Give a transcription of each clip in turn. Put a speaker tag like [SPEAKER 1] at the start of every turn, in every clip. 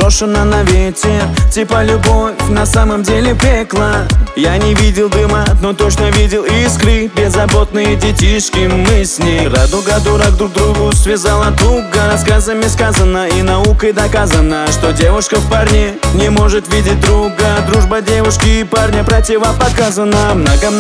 [SPEAKER 1] брошена на ветер. Типа любовь на самом деле пекло. Я не видел дыма, но точно видел искры. Беззаботные детишки, мы с ней. Радуга дурак друг другу связала туго. Рассказами сказано и наукой доказано, что девушка в парне не может видеть друга. Дружба девушки и парня противопоказана.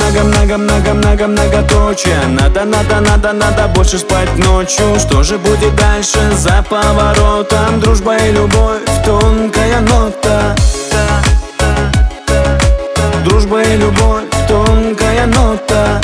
[SPEAKER 1] Многоточие. Надо больше спать ночью. Что же будет дальше за поворотом? Дружба и любовь, тонкая нота. Дружба и любовь, тонкая нота.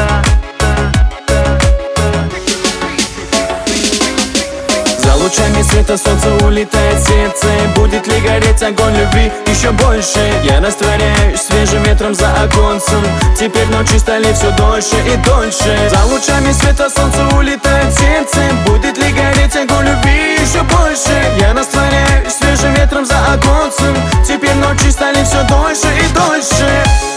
[SPEAKER 1] За лучами света солнца улетает сердце. Будет ли гореть огонь любви еще больше? Я растворяюсь свежим ветром за оконцем. Теперь ночи стали все дольше и дольше. За лучами света солнца улетает сердце. Будет ли гореть огонь любви еще больше? Я растворяюсь свежим ветром за оконцем. Теперь ночи стали все дольше и дольше.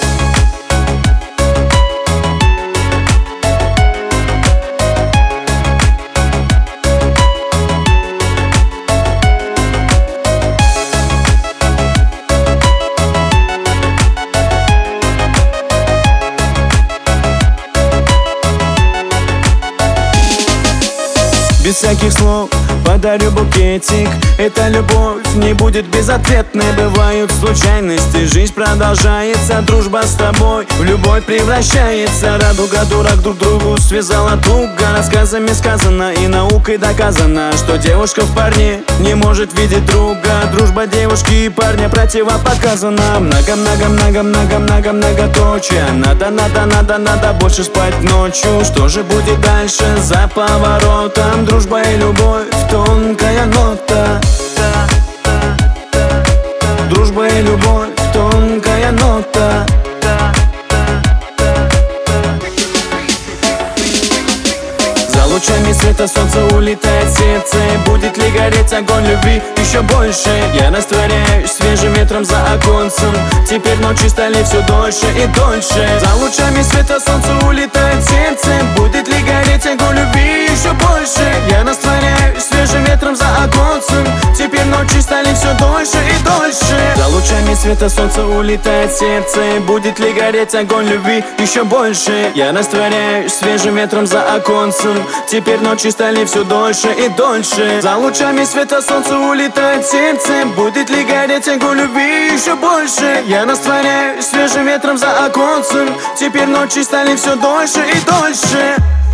[SPEAKER 1] Без всяких слов подарю букетик. Эта любовь не будет безответной. Бывают случайности, жизнь продолжается. Дружба с тобой в любовь превращается. Радуга дурак друг другу связала туго. Рассказами сказано и наукой доказано, что девушка в парне не может видеть друга. Дружба девушки и парня противопоказана. Многоточие. Надо больше спать ночью. Что же будет дальше за поворотом? Дружба и любовь, тонкая нота. Дружба и любовь, тонкая нота. За лучами света солнца улетает сердце. Будет ли гореть огонь любви еще больше? Я растворяюсь свежим ветром за оконцем. Теперь ночи стали все дольше и дольше. За лучами света солнца улетает сердце. Будет ли гореть огонь любви еще больше? Я растворяюсь свежим ветром за оконцем. Теперь ночи стали все дольше и дольше. За лучами света солнца улетает сердце. Будет ли гореть огонь любви еще больше? Я растворяюсь свежим ветром за оконцем. Теперь ночи стали все дольше и дольше. За лучами света солнца улетает сердце. Будет ли гореть огонь любви еще больше? Я растворяюсь свежим ветром за оконцем. Теперь ночи стали все дольше и дольше.